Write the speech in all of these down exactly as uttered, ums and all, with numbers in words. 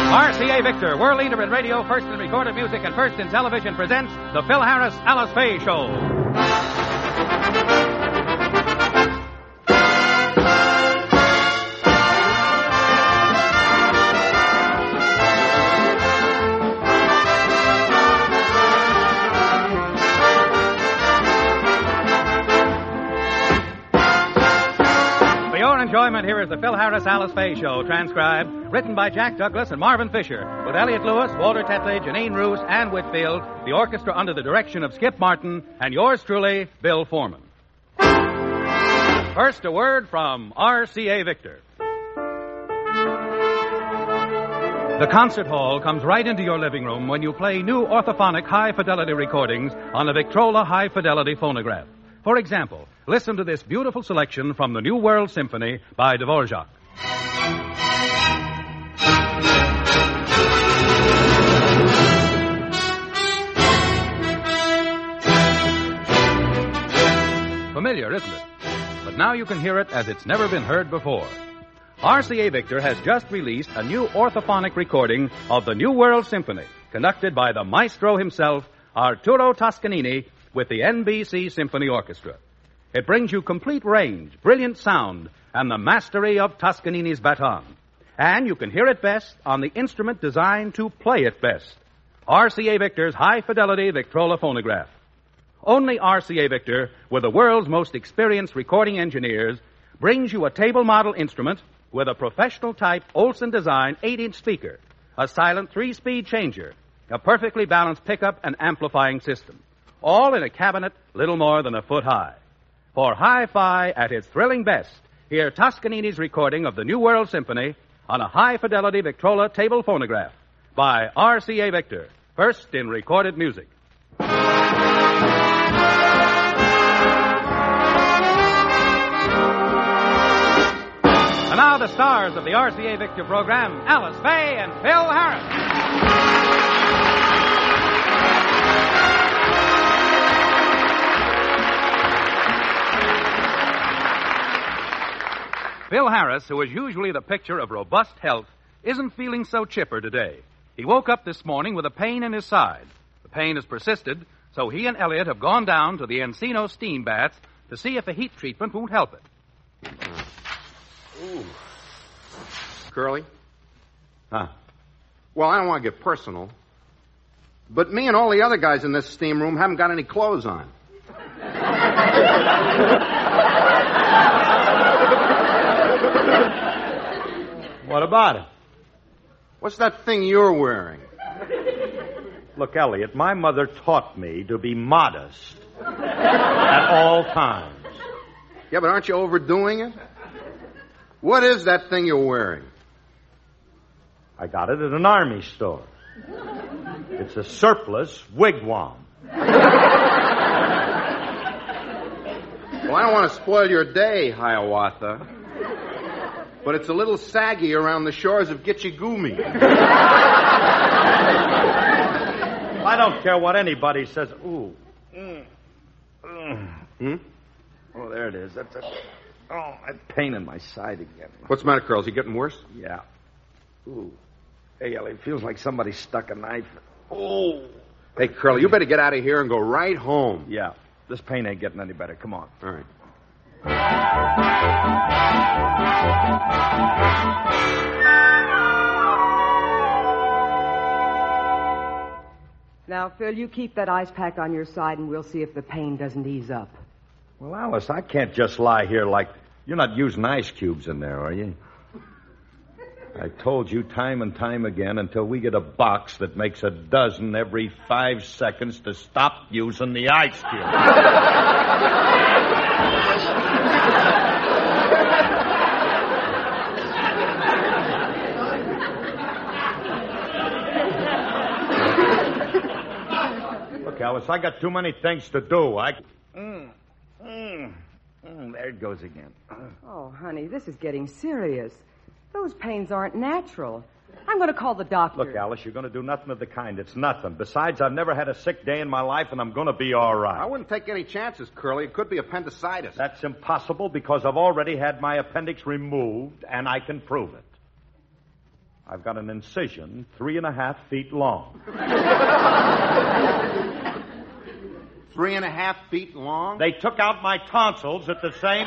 R C A Victor, world leader in radio, first in recorded music, and first in television, presents the Phil Harris Alice Faye Show. Enjoyment, here is the Phil Harris Alice Faye Show, transcribed, written by Jack Douglas and Marvin Fisher, with Elliot Lewis, Walter Tetley, Janine Roos, and Whitfield, the orchestra under the direction of Skip Martin, and yours truly, Bill Foreman. First, a word from R C A Victor. The concert hall comes right into your living room when you play new orthophonic high-fidelity recordings on a Victrola high-fidelity phonograph. For example, listen to this beautiful selection from the New World Symphony by Dvorak. Familiar, isn't it? But now you can hear it as it's never been heard before. R C A Victor has just released a new orthophonic recording of the New World Symphony, conducted by the maestro himself, Arturo Toscanini, with the N B C Symphony Orchestra. It brings you complete range, brilliant sound, and the mastery of Toscanini's baton. And you can hear it best on the instrument designed to play it best, R C A Victor's high-fidelity Victrola phonograph. Only R C A Victor, with the world's most experienced recording engineers, brings you a table model instrument with a professional-type Olson design eight-inch speaker, a silent three-speed changer, a perfectly balanced pickup and amplifying system. All in a cabinet little more than a foot high. For hi-fi at its thrilling best, hear Toscanini's recording of the New World Symphony on a high-fidelity Victrola table phonograph by R C A Victor, first in recorded music. And now the stars of the R C A Victor program, Alice Faye and Phil Harris. Phil Harris, who is usually the picture of robust health, isn't feeling so chipper today. He woke up this morning with a pain in his side. The pain has persisted, so he and Elliot have gone down to the Encino steam baths to see if a heat treatment won't help it. Ooh. Curly? Huh? Well, I don't want to get personal, but me and all the other guys in this steam room haven't got any clothes on. What about it? What's that thing you're wearing? Look, Elliot, my mother taught me to be modest at all times. Yeah, but aren't you overdoing it? What is that thing you're wearing? I got it at an army store. It's a surplus wigwam. Well, I don't want to spoil your day, Hiawatha, but it's a little saggy around the shores of Gitchigumi. I don't care what anybody says. Ooh. Mm. Mm. Hmm? Oh, there it is. That's a... Oh, that pain in my side again. What's the matter, Curls? You getting worse? Yeah. Ooh. Hey, Elliot, it feels like somebody stuck a knife. Oh. Hey, Curly, you better get out of here and go right home. Yeah. This pain ain't getting any better. Come on. All right. Now, Phil, you keep that ice pack on your side and we'll see if the pain doesn't ease up. Well, Alice, I can't just lie here like... You're not using ice cubes in there, are you? I told you time and time again until we get a box that makes a dozen every five seconds to stop using the ice cube. Look, Alice, I got too many things to do. I... Mm, mm, mm, there it goes again. Oh, honey, this is getting serious. Those pains aren't natural. I'm going to call the doctor. Look, Alice, you're going to do nothing of the kind. It's nothing. Besides, I've never had a sick day in my life, and I'm going to be all right. I wouldn't take any chances, Curly. It could be appendicitis. That's impossible because I've already had my appendix removed, and I can prove it. I've got an incision three and a half feet long. Three and a half feet long? They took out my tonsils at the same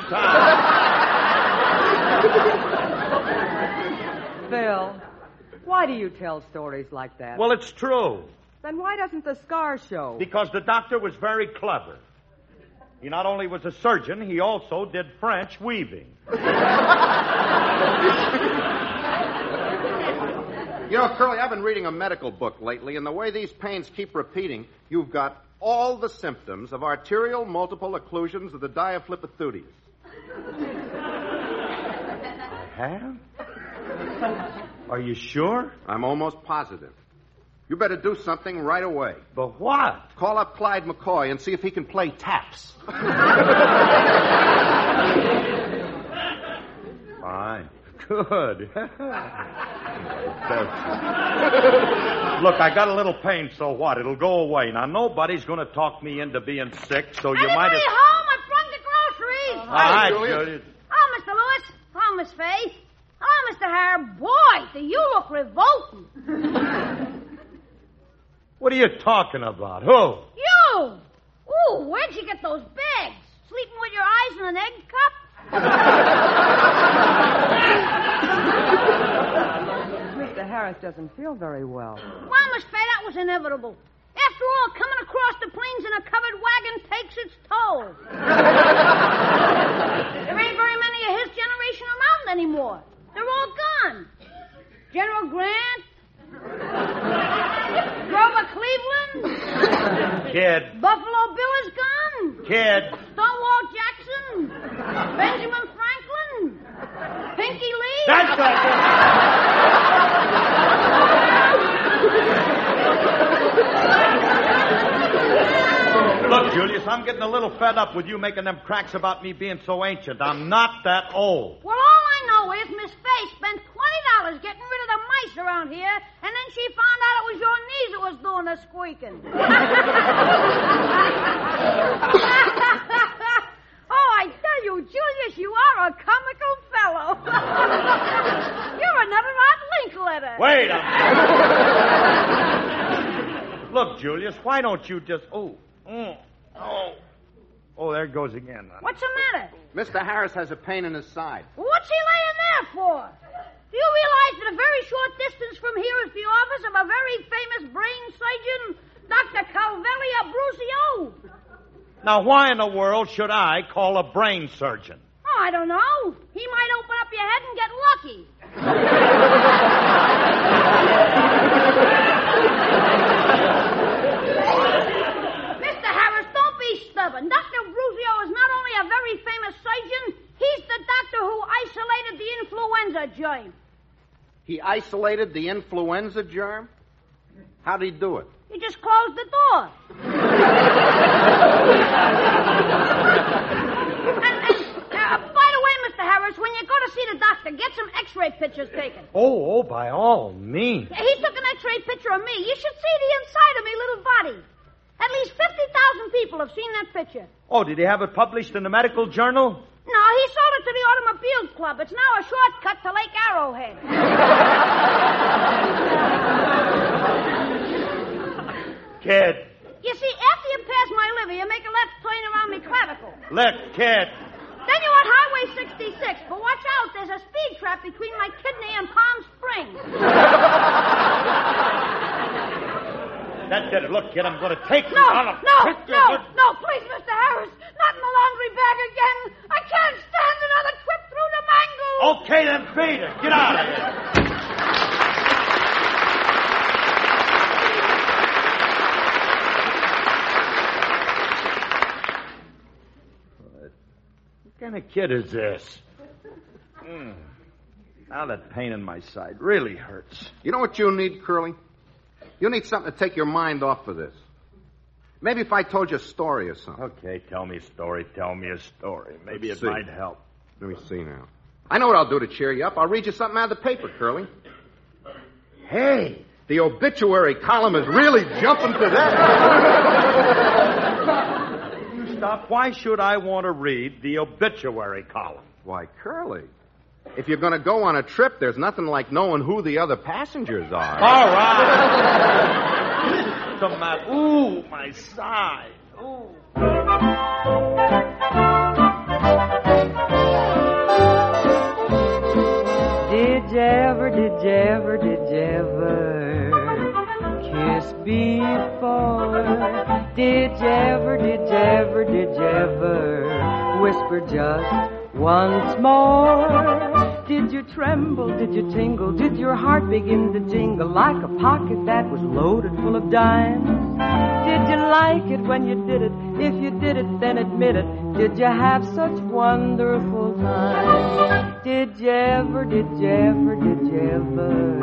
time. Phil, why do you tell stories like that? Well, it's true. Then why doesn't the scar show? Because the doctor was very clever. He not only was a surgeon, he also did French weaving. You know, Curly, I've been reading a medical book lately, and the way these pains keep repeating, you've got all the symptoms of arterial multiple occlusions of the diaphlipothudius. I have? Are you sure? I'm almost positive. You better do something right away. But what? Call up Clyde McCoy and see if he can play taps. Fine. Good. Look, I got a little pain, so what? It'll go away. Now, nobody's going to talk me into being sick, so you Anybody might as... home? I brought the groceries. All right, Julius. Julius. Oh, Mister Lewis. Oh, Miss Faith. Oh, Mister Hare. Boy, do you look revolting. What are you talking about? Who? You! Ooh, where'd you get those bags? Sleeping with your eyes in an egg cup? Mister Harris doesn't feel very well. Well, Miss Faith, that was inevitable. After all, coming across the plains in a covered wagon takes its toll. There ain't very many of his generation around anymore. They're all gone. General Grant, Grover Cleveland, Kid. Buffalo Bill is gone, Kid. Stonewall Jackson, Benjamin Franklin, Pinky Lee. That's it. Look, Julius, I'm getting a little fed up with you making them cracks about me being so ancient. I'm not that old. Well, all I know is Miss Faye spent twenty dollars getting rid of the mice around here, and then she found out it was your knees that was doing the squeaking. Oh, I tell you, Julius, you are a comical fellow. You're another Art Linkletter. Wait a minute. Look, Julius, why don't you just... Oh, mm, oh. Oh, there it goes again. What's the matter? Mister Harris has a pain in his side. What's he laying there for? Do you realize that a very short distance from here is the office of a very famous brain surgeon, Doctor Calvelia Brucio? Now, why in the world should I call a brain surgeon? Oh, I don't know. He might open up your head and get lucky. Mister Harris, don't be stubborn. Doctor Brucio is not only a very famous surgeon, he's the doctor who isolated the influenza germ. He isolated the influenza germ? How'd he do it? He just closed the door. and, and uh, by the way, Mister Harris, when you go to see the doctor, get some x-ray pictures taken. Oh, oh, by all means. He took an x-ray picture of me. You should see the inside of me little body. At least fifty thousand people have seen that picture. Oh, did he have it published in the medical journal? No, he sold it to the Automobile Club. It's now a shortcut to Lake Arrowhead. Kid. You see, after you pass my liver, you make a left turn around me clavicle. Look, kid. Then you're on Highway sixty-six. But watch out, there's a speed trap between my kidney and Palm Springs. That did it. Look, kid, I'm going to take you. No, on a... no, no, no, please, Mister Harris. Not in the laundry bag again. I can't stand another trip through the mango. Okay, then beat it. Get out of here. What kind of kid is this? Mm. Now that pain in my side really hurts. You know what you need, Curly? You need something to take your mind off of this. Maybe if I told you a story or something. Okay, tell me a story. Tell me a story. Maybe Let's it see. might help. Let me see now. I know what I'll do to cheer you up. I'll read you something out of the paper, Curly. Hey, the obituary column is really jumping to that. You stop. Why should I want to read the obituary column? Why, Curly, If you're going to go on a trip, there's nothing like knowing who the other passengers are. All right. The mat. Ooh, my side. Ooh. Did you ever, did you ever, did you ever kiss before? Did you ever, did you ever, did you ever whisper just once more? Did you tremble, did you tingle, did your heart begin to jingle like a pocket that was loaded full of dimes? Did you like it when you did it? If you did it, then admit it. Did you have such wonderful times? Did you ever, did you ever, did you ever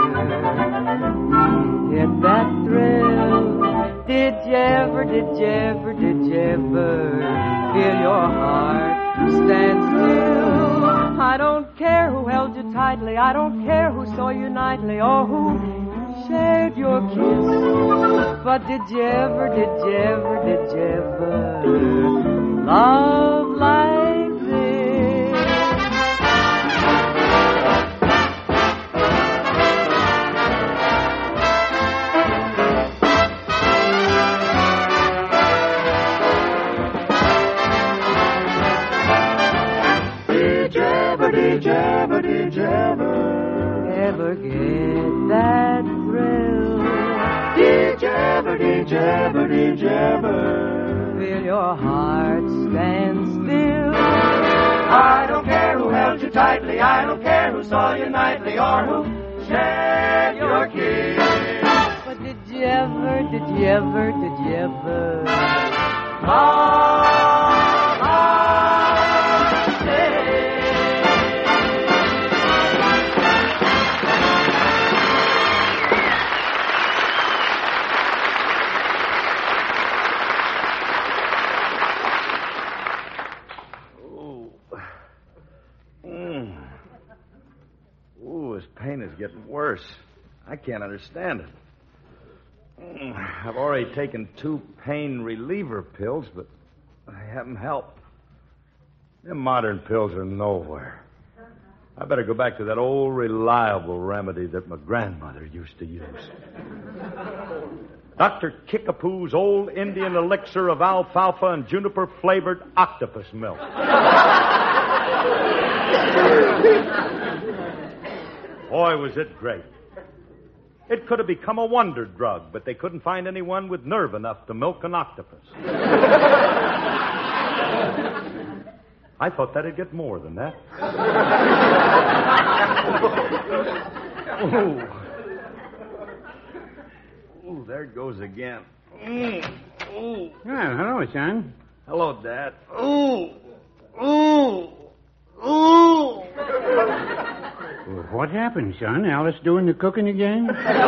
get that thrill? Did you ever, did you ever, did you ever feel your heart stand still? I don't care who held you tightly, I don't care who saw you nightly, or who shared your kiss. But did you ever, did you ever, did you ever love like this? Did you ever, did you ever, did you ever ever get that thrill? Did you ever, did you ever, did you ever feel your heart stand still? I don't care who held you tightly, I don't care who saw you nightly, or who shared your kiss. But did you ever, did you ever, did you ever love like this? Pain is getting worse. I can't understand it. I've already taken two pain reliever pills, but I haven't helped. Them modern pills are nowhere. I better go back to that old reliable remedy that my grandmother used to use. Doctor Kickapoo's old Indian elixir of alfalfa and juniper-flavored octopus milk. Boy, was it great. It could have become a wonder drug, but they couldn't find anyone with nerve enough to milk an octopus. I thought that'd get more than that. Ooh. Ooh, there it goes again. Mm. Ooh. Well, hello, son. Hello, Dad. Ooh. Ooh. Ooh. Well, what happened, son? Alice doing the cooking again?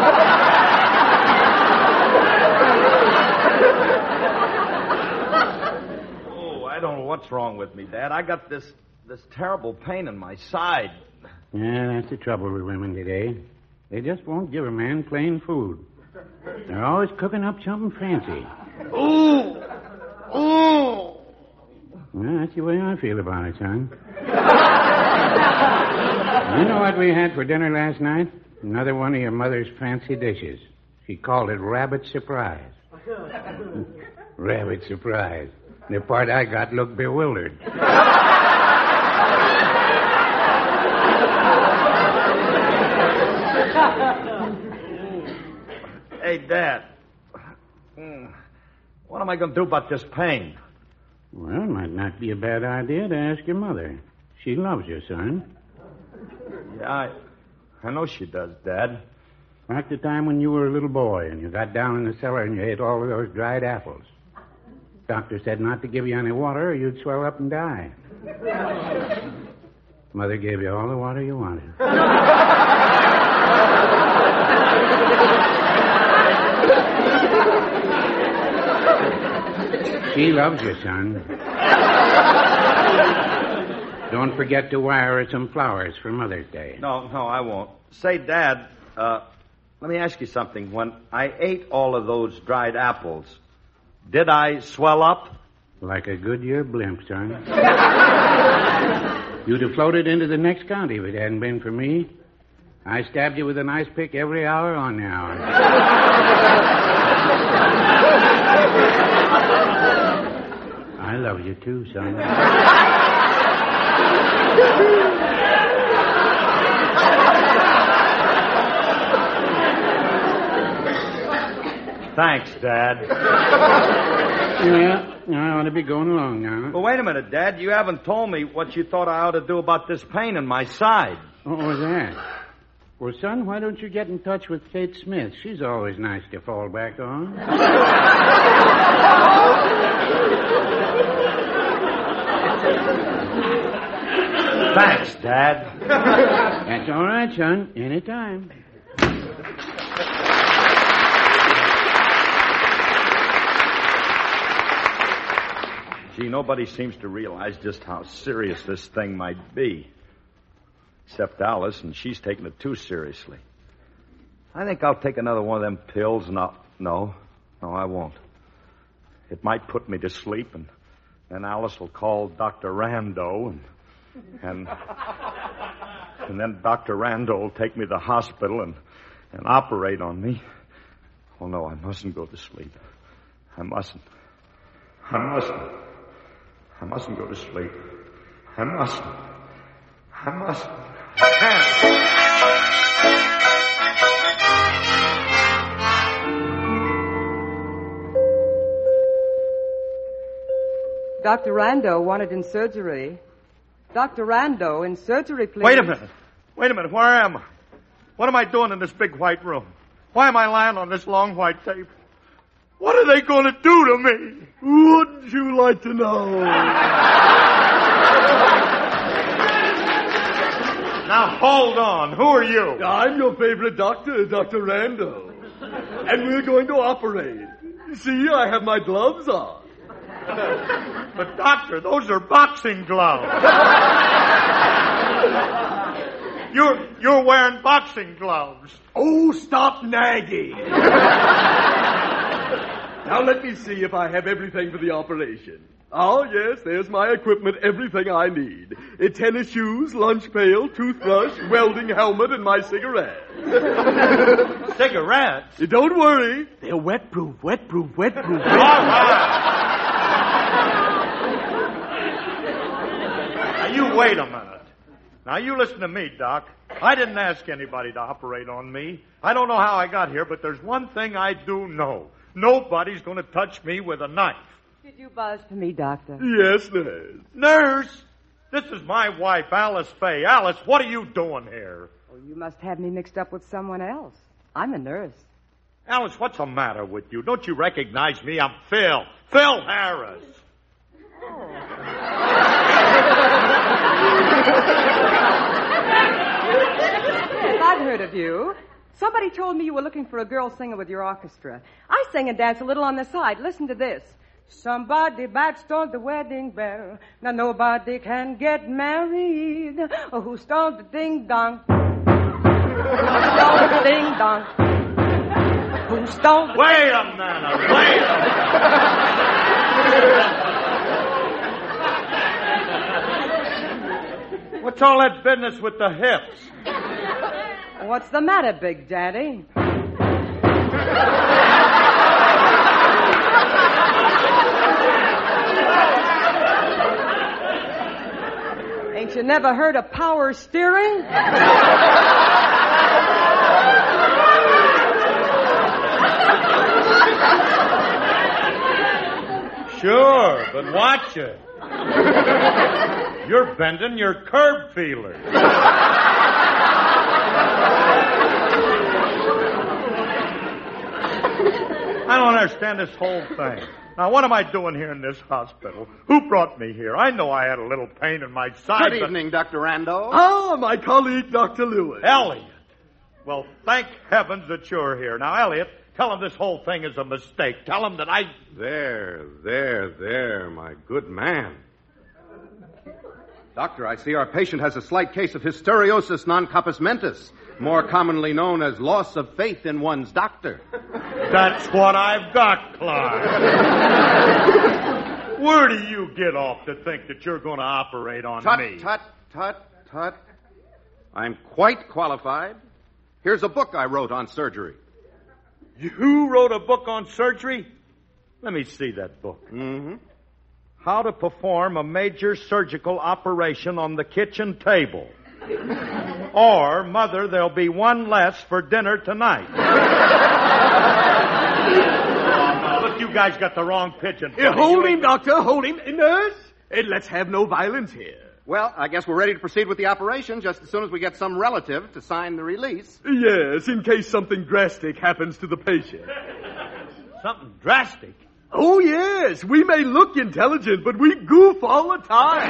Oh, I don't know what's wrong with me, Dad. I got this this terrible pain in my side. Yeah, that's the trouble with women today. They just won't give a man plain food. They're always cooking up something fancy. Ooh! Ooh! Well, that's the way I feel about it, son. You know what we had for dinner last night? Another one of your mother's fancy dishes. She called it rabbit surprise. Rabbit surprise. The part I got looked bewildered. Hey, Dad. What am I going to do about this pain? Well, it might not be a bad idea to ask your mother. She loves you, son. Yeah, I, I know she does, Dad. Like the time when you were a little boy and you got down in the cellar and you ate all of those dried apples. Doctor said not to give you any water or you'd swell up and die. Mother gave you all the water you wanted. She loves you, son. Don't forget to wire her some flowers for Mother's Day. No, no, I won't. Say, Dad, uh, let me ask you something. When I ate all of those dried apples, did I swell up? Like a Goodyear blimp, son. You'd have floated into the next county if it hadn't been for me. I stabbed you with an ice pick every hour on the hour. I love you too, son. Thanks, Dad. Yeah, I ought to be going along now. Well, wait a minute, Dad. You haven't told me what you thought I ought to do about this pain in my side. What was that? Well, son, why don't you get in touch with Kate Smith? She's always nice to fall back on. Thanks, Dad. That's all right, son. Anytime. Gee, nobody seems to realize just how serious this thing might be. Except Alice, and she's taking it too seriously. I think I'll take another one of them pills, and I'll... No, no, I won't. It might put me to sleep, and then Alice will call Doctor Rando, and... And, and then Doctor Rando will take me to the hospital and, and operate on me. Oh, no, I mustn't go to sleep. I mustn't. I mustn't. I mustn't go to sleep. I mustn't. I mustn't. I can't. Doctor Rando wanted in surgery. Doctor Rando, in surgery, please. Wait a minute. Wait a minute. Where am I? What am I doing in this big white room? Why am I lying on this long white table? What are they going to do to me? Wouldn't you like to know? Now, hold on. Who are you? I'm your favorite doctor, Doctor Rando. And we're going to operate. See, I have my gloves on. But, Doctor, those are boxing gloves. You're, you're wearing boxing gloves. Oh, stop nagging. Now let me see if I have everything for the operation. Oh, yes, there's my equipment, everything I need. Uh, tennis shoes, lunch pail, toothbrush, welding helmet, and my cigarettes. Cigarettes? Uh, Don't worry. They're wet-proof, wet-proof, wet-proof. All right. Now, you wait a minute. Now, you listen to me, Doc. I didn't ask anybody to operate on me. I don't know how I got here, but there's one thing I do know. Nobody's going to touch me with a knife. Did you buzz for me, Doctor? Yes, nurse. Nurse, this is my wife, Alice Faye. Alice, what are you doing here? Oh, you must have me mixed up with someone else. I'm a nurse. Alice, what's the matter with you? Don't you recognize me? I'm Phil. Phil Harris. Oh. Yes, I've heard of you. Somebody told me you were looking for a girl singer with your orchestra. I sing and dance a little on the side. Listen to this. Somebody bad stole the wedding bell. Now nobody can get married. Oh, who stole the ding-dong? Who stole the ding-dong? Who stole the... Wait a minute. Wait a minute. What's all that business with the hips? What's the matter, Big Daddy? Ain't you never heard of power steering? Sure, but watch it. You're bending your curb feelers. I don't understand this whole thing. Now, what am I doing here in this hospital? Who brought me here? I know I had a little pain in my side. Good evening, Doctor Rando. Ah, my colleague, Doctor Lewis. Elliot. Well, thank heavens that you're here. Now, Elliot, tell him this whole thing is a mistake. Tell him that I... There, there, there, my good man. Doctor, I see our patient has a slight case of hysteriosis non-compos mentis, more commonly known as loss of faith in one's doctor. That's what I've got, Clark. Where do you get off to think that you're going to operate on Tut, me? tut, tut, tut. I'm quite qualified. Here's a book I wrote on surgery. You wrote a book on surgery? Let me see that book. Mm-hmm. How to perform a major surgical operation on the kitchen table. Or, Mother, there'll be one less for dinner tonight. Oh, no, look, you guys got the wrong pigeon. Here, hold him, Doctor, hold him. Nurse, hey, let's have no violence here. Well, I guess we're ready to proceed with the operation just as soon as we get some relative to sign the release. Yes, in case something drastic happens to the patient. Something drastic? Oh, yes. We may look intelligent, but we goof all the time.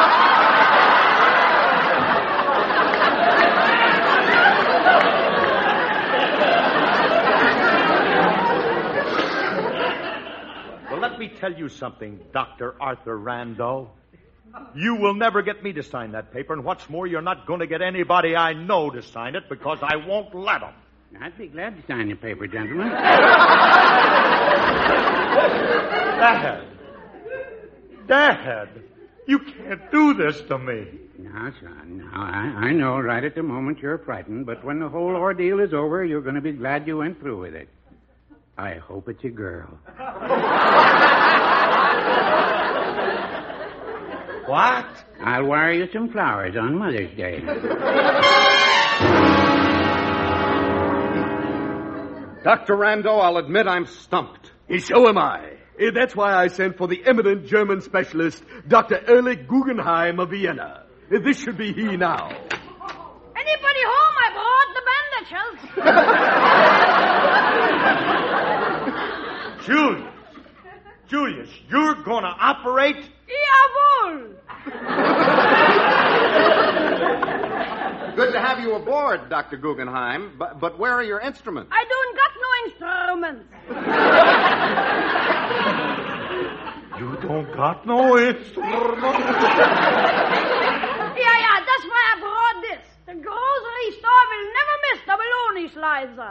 Well, let me tell you something, Doctor Arthur Rando. You will never get me to sign that paper, and what's more, you're not going to get anybody I know to sign it because I won't let them. I'd be glad to sign your paper, gentlemen. Dad. Dad. You can't do this to me. No, son. No, I, I know right at the moment you're frightened, but when the whole ordeal is over, you're going to be glad you went through with it. I hope it's a girl. What? I'll wire you some flowers on Mother's Day. Doctor Rando, I'll admit I'm stumped. So am I. Eh, That's why I sent for the eminent German specialist, Doctor Erlich Guggenheim of Vienna. Eh, This should be he now. Anybody home? I brought the bandages. Julius. Julius, you're going to operate? Jawohl. Good to have you aboard, Doctor Guggenheim. But, but where are your instruments? I don't got no instruments. You don't got no instrument. Yeah, yeah, that's why I brought this. The grocery store will never miss the bologna slicer.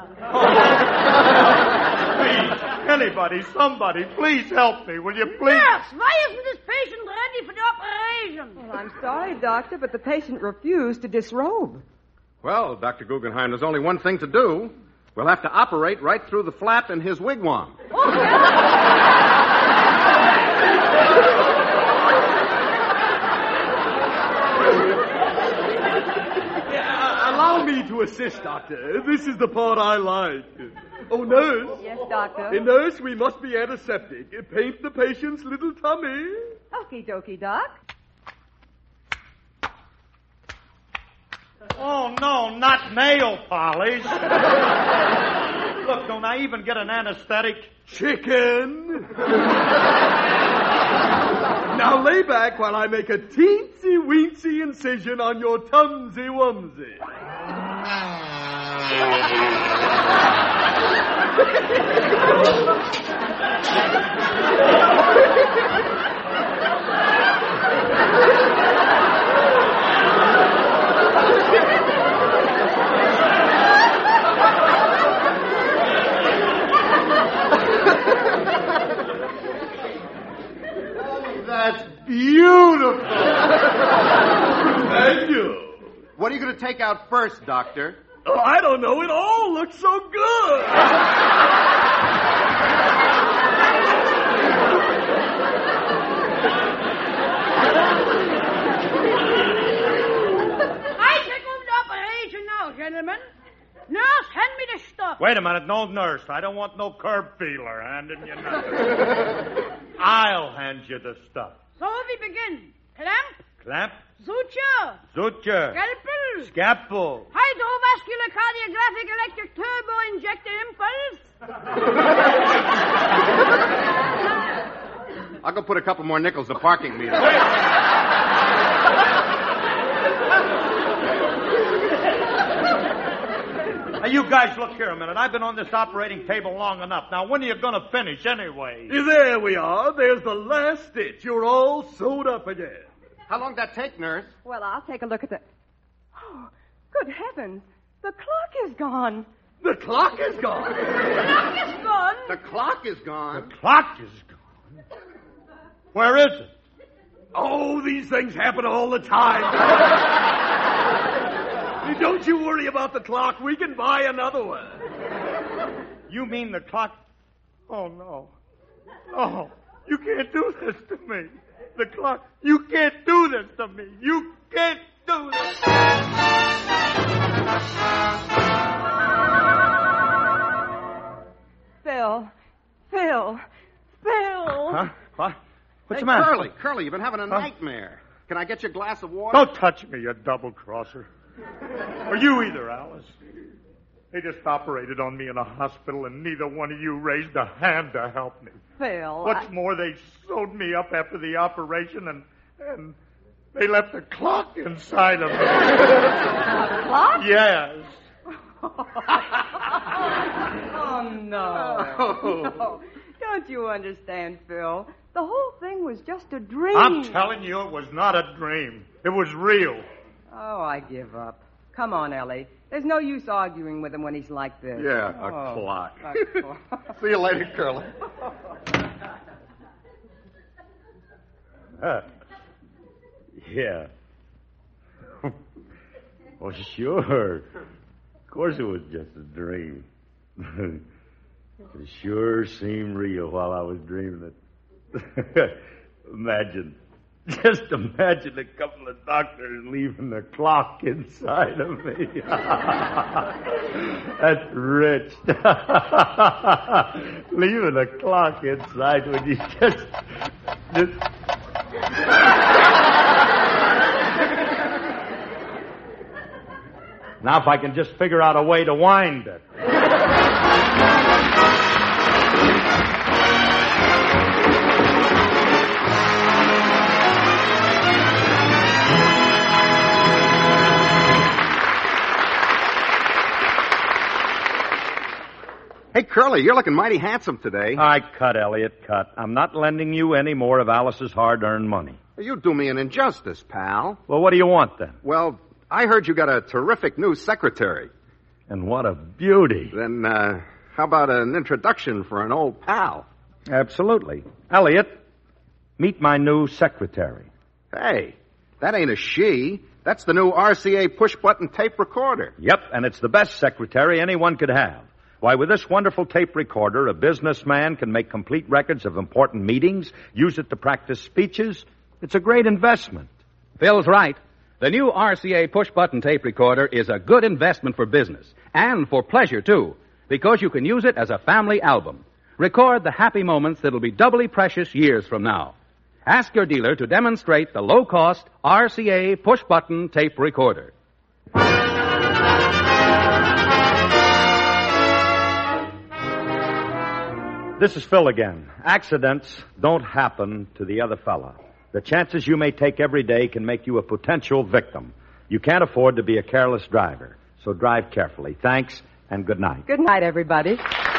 Please, anybody, somebody, please help me, will you please? Yes, why isn't this patient ready for the operation? Well, I'm sorry, Doctor, but the patient refused to disrobe. Well, Doctor Guggenheim, there's only one thing to do. We'll have to operate right through the flap in his wigwam. Allow me to assist, Doctor. This is the part I like. Oh, nurse. Yes, Doctor. Eh, Nurse, we must be antiseptic. Eh, Paint the patient's little tummy. Okie dokie, Doc. Oh, no, not nail polish. Look, don't I even get an anesthetic? Chicken. Now lay back while I make a teensy-weensy incision on your tumsy-wumsy. That's beautiful. Thank you. What are you going to take out first, Doctor? Oh, I don't know. It all looks so good. I take over the operation now, gentlemen. Nurse, hand me the stuff. Wait a minute, no nurse. I don't want no curb feeler handing you nothing. I'll hand you the stuff. So we begin. Clamp, Clamp, suture, suture, scalpel, scalpel. hydrovascular cardiographic electric turbo injector impulse. I'll go put a couple more nickels to parking meters. Now, you guys, look here a minute. I've been on this operating table long enough. Now, when are you going to finish anyway? There we are. There's the last stitch. You're all sewed up again. How long did that take, nurse? Well, I'll take a look at the... Oh, good heavens. The clock is gone. The clock is gone. Clock is gone. The clock is gone. The clock is gone. Where is it? Oh, these things happen all the time. Don't you worry about the clock. We can buy another one. You mean the clock? Oh, no. Oh, you can't do this to me. The clock. You can't do this to me. You can't do this. Phil. Phil. Phil. Huh? What? What's Hey, the matter? Curly, Curly, you've been having a Huh? nightmare. Can I get you a glass of water? Don't touch me, you double-crosser. Or you either, Alice. They just operated on me in a hospital, and neither one of you raised a hand to help me. Phil. What's I... more, they sewed me up after the operation, and and they left a clock inside of me. A clock? Yes. Oh, no. No. Don't you understand, Phil? The whole thing was just a dream. I'm telling you, it was not a dream. It was real. Oh, I give up. Come on, Ellie. There's no use arguing with him when he's like this. Yeah, a Oh, clock. a clock. See you later, Curly. Uh, yeah. Well, sure. Of course it was just a dream. It sure seemed real while I was dreaming it. Imagine. Just imagine a couple of doctors leaving the clock inside of me. That's rich. Leaving a clock inside when you just... just... Now if I can just figure out a way to wind it. Hey, Curly, you're looking mighty handsome today. I cut, Elliot, cut. I'm not lending you any more of Alice's hard-earned money. You do me an injustice, pal. Well, what do you want, then? Well, I heard you got a terrific new secretary. And what a beauty. Then, uh, how about an introduction for an old pal? Absolutely. Elliot, meet my new secretary. Hey, that ain't a she. That's the new R C A push-button tape recorder. Yep, and it's the best secretary anyone could have. Why, with this wonderful tape recorder, a businessman can make complete records of important meetings, use it to practice speeches. It's a great investment. Phil's right. The new R C A push-button tape recorder is a good investment for business, and for pleasure, too, because you can use it as a family album. Record the happy moments that'll be doubly precious years from now. Ask your dealer to demonstrate the low-cost R C A push-button tape recorder. This is Phil again. Accidents don't happen to the other fella. The chances you may take every day can make you a potential victim. You can't afford to be a careless driver, so drive carefully. Thanks, and good night. Good night, everybody.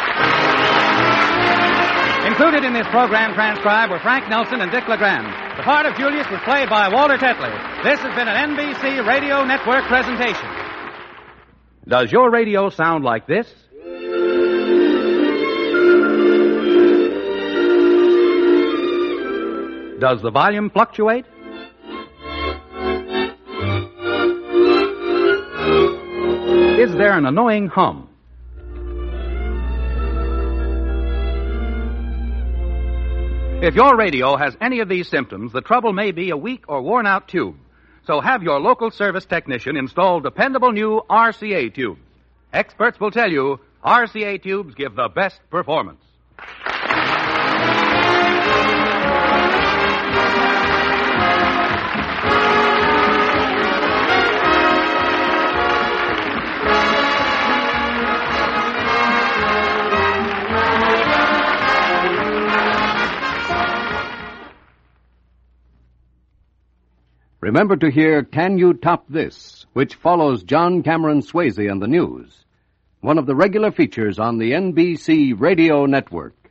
Included in this program transcribed were Frank Nelson and Dick LeGrand. The part of Julius was played by Walter Tetley. This has been an N B C Radio Network presentation. Does your radio sound like this? Does the volume fluctuate? Is there an annoying hum? If your radio has any of these symptoms, the trouble may be a weak or worn-out tube. So have your local service technician install dependable new R C A tubes. Experts will tell you R C A tubes give the best performance. Remember to hear Can You Top This, which follows John Cameron Swayze and the news, one of the regular features on the N B C Radio Network.